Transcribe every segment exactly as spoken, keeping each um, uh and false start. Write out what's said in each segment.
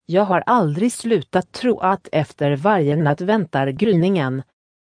Jag har aldrig slutat tro att efter varje natt väntar gryningen.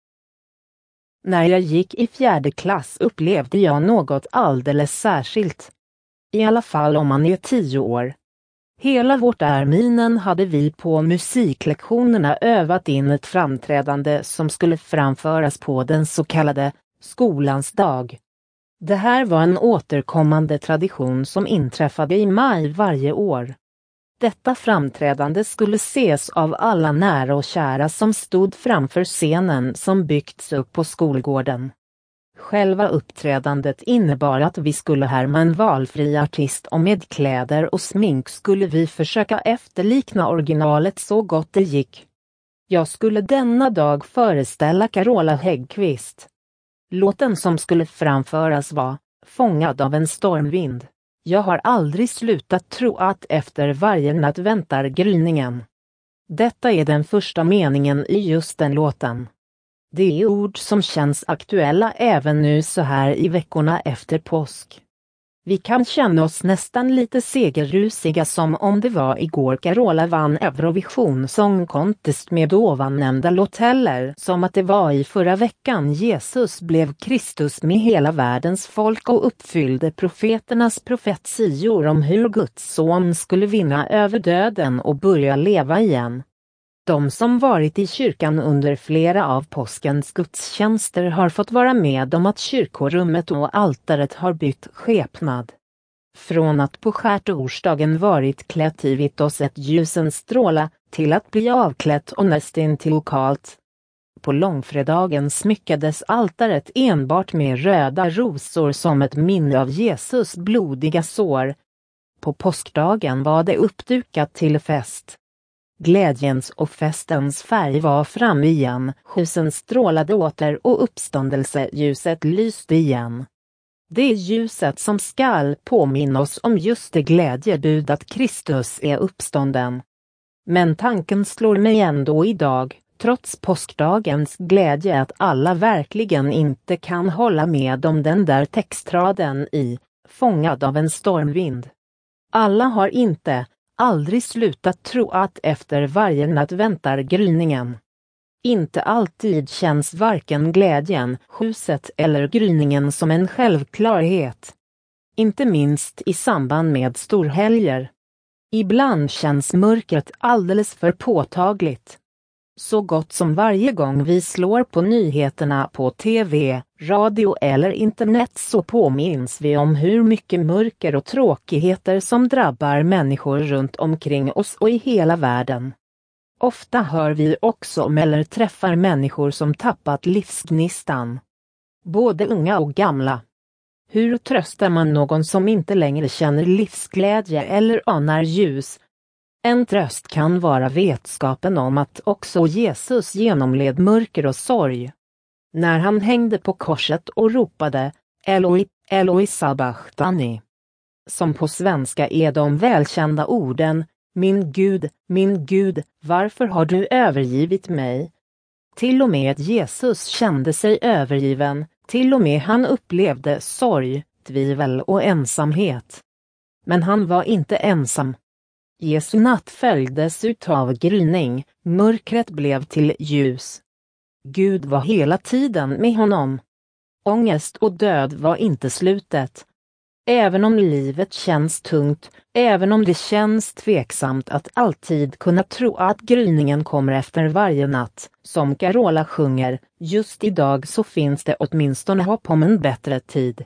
När jag gick i fjärde klass upplevde jag något alldeles särskilt. I alla fall om man är tio år. Hela vårt terminen hade vi på musiklektionerna övat in ett framträdande som skulle framföras på den så kallade skolans dag. Det här var en återkommande tradition som inträffade i maj varje år. Detta framträdande skulle ses av alla nära och kära som stod framför scenen som byggts upp på skolgården. Själva uppträdandet innebar att vi skulle härma en valfri artist och med kläder och smink skulle vi försöka efterlikna originalet så gott det gick. Jag skulle denna dag föreställa Carola Häggkvist. Låten som skulle framföras var Fångad av en stormvind. Jag har aldrig slutat tro att efter varje natt väntar gryningen. Detta är den första meningen i just den låten. Det är ord som känns aktuella även nu så här i veckorna efter påsk. Vi kan känna oss nästan lite segerrusiga som om det var igår Carola vann Eurovision Song Contest med ovannämnda låt eller som att det var i förra veckan Jesus blev Kristus med hela världens folk och uppfyllde profeternas profetior om hur Guds son skulle vinna över döden och börja leva igen. De som varit i kyrkan under flera av påskens gudstjänster har fått vara med om att kyrkorummet och altaret har bytt skepnad. Från att på skärtorsdagen varit klätt i vitt och sett ljusen stråla till att bli avklätt och nästintill kalt. På långfredagen smyckades altaret enbart med röda rosor som ett minne av Jesus blodiga sår. På påskdagen var det uppdukat till fest. Glädjens och festens färg var fram igen, ljusen strålade åter och uppståndelseljuset lyste igen. Det är ljuset som skall påminna oss om just det glädjebud att Kristus är uppstånden. Men tanken slår mig ändå idag, trots påskdagens glädje att alla verkligen inte kan hålla med om den där textraden i Fångad av en stormvind. Alla har inte aldrig slutat tro att efter varje natt väntar gryningen. Inte alltid känns varken glädjen, ljuset eller gryningen som en självklarhet. Inte minst i samband med storhelger. Ibland känns mörkret alldeles för påtagligt. Så gott som varje gång vi slår på nyheterna på tv, radio eller internet så påminns vi om hur mycket mörker och tråkigheter som drabbar människor runt omkring oss och i hela världen. Ofta hör vi också om eller träffar människor som tappat livsgnistan. Både unga och gamla. Hur tröstar man någon som inte längre känner livsglädje eller anar ljus? En tröst kan vara vetskapen om att också Jesus genomled mörker och sorg. När han hängde på korset och ropade Eloi, Eloi sabachthani. Som på svenska är de välkända orden Min Gud, min Gud, varför har du övergivit mig? Till och med Jesus kände sig övergiven, till och med han upplevde sorg, tvivel och ensamhet. Men han var inte ensam. Jesu natt följdes utav gryning, mörkret blev till ljus. Gud var hela tiden med honom. Ångest och död var inte slutet. Även om livet känns tungt, även om det känns tveksamt att alltid kunna tro att gryningen kommer efter varje natt, som Carola sjunger, just idag så finns det åtminstone hopp om en bättre tid.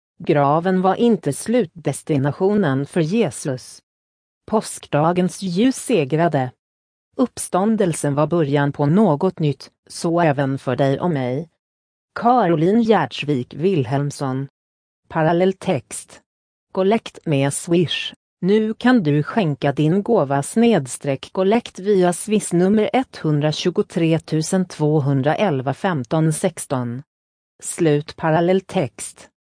Graven var inte slutdestinationen för Jesus. Påskdagens ljus segrade. Uppståndelsen var början på något nytt, så även för dig och mig. Caroline Gärdsvik Wilhelmsson. Parallelltext. Kollekt med Swish. Nu kan du skänka din gåva snedstreck kollekt via Swish nummer ett två tre två ett ett femton femton sexton. Slut parallelltext.